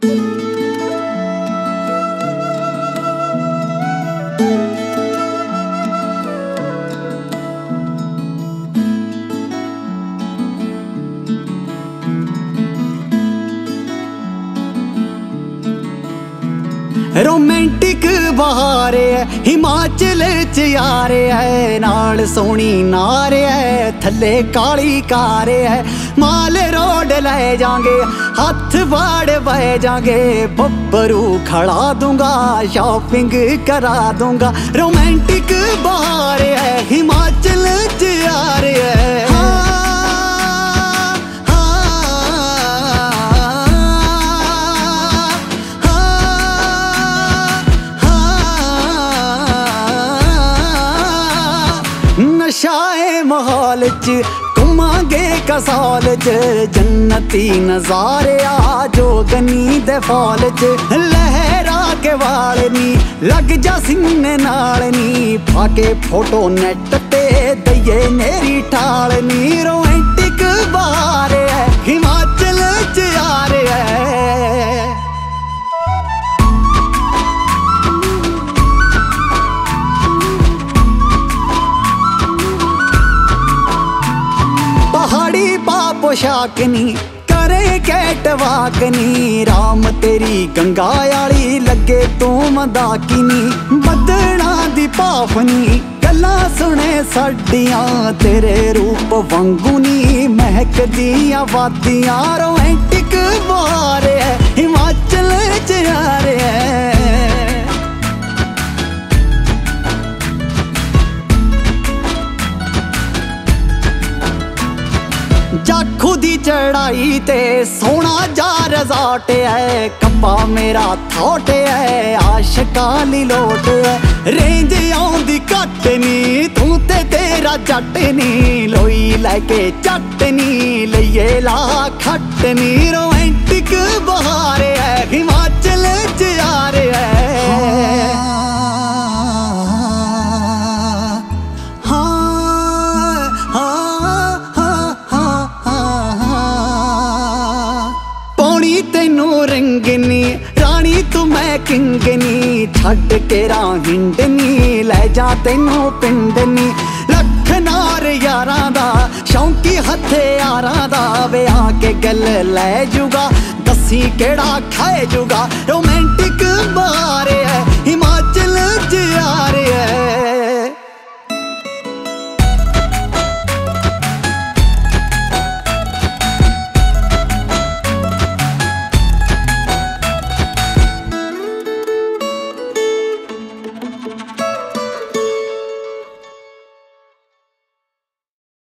Romantic बहारे है हिमाचल च यारे है, नाल सोनी नारे है थले काली कारे है। माल रोड ले जाएंगे हाथ बाड़ बह जाएंगे, बब्बरू खड़ा दूंगा शॉपिंग करा दूंगा। रोमांटिक बहारे है हिमाचल च यारे है। नशाए माहौल च घुमांगे कसाल च, जन्नती नजारे आ जो गनी दे फॉल च। लहरा के वाल नी लग जा सीने नाल नी, पाके फोटो नेट ते दइए मेरी ठाल नी। रोमांटिक बहार है हिमाचल च यार है। पहाड़ी पा पोशाक नी करे कैट वाक नी, राम तेरी गंगा याली लगे तू मदाकिनी। बदना दी पाफनी गल्ला सुने साडियां, तेरे रूप वांगू नी महक दियां वादियां। रोमांटिक बहार है हिमाचल च यार है। जाखू दी चढ़ाई ते सोना जा रिजॉर्ट है, कप्पा मेरा थॉट है आशिकां लोट है। रेंज आउंदी घट नी तू ते तेरा जट नी, लोई लैके चट नी लइए ला खट नी। रोमांटिक बहार है हिमाचल च यार है। तेनू रंगनी रानी तू मैं किंगनी, छड्ड के हिंडनी ले जा तेनू पिंडनी। लख नार यारां दा शौंकी हथे यारां दा, वे आके गल ले जूगा दसी केड़ा खाए जूगा। रोमांटिक बहार है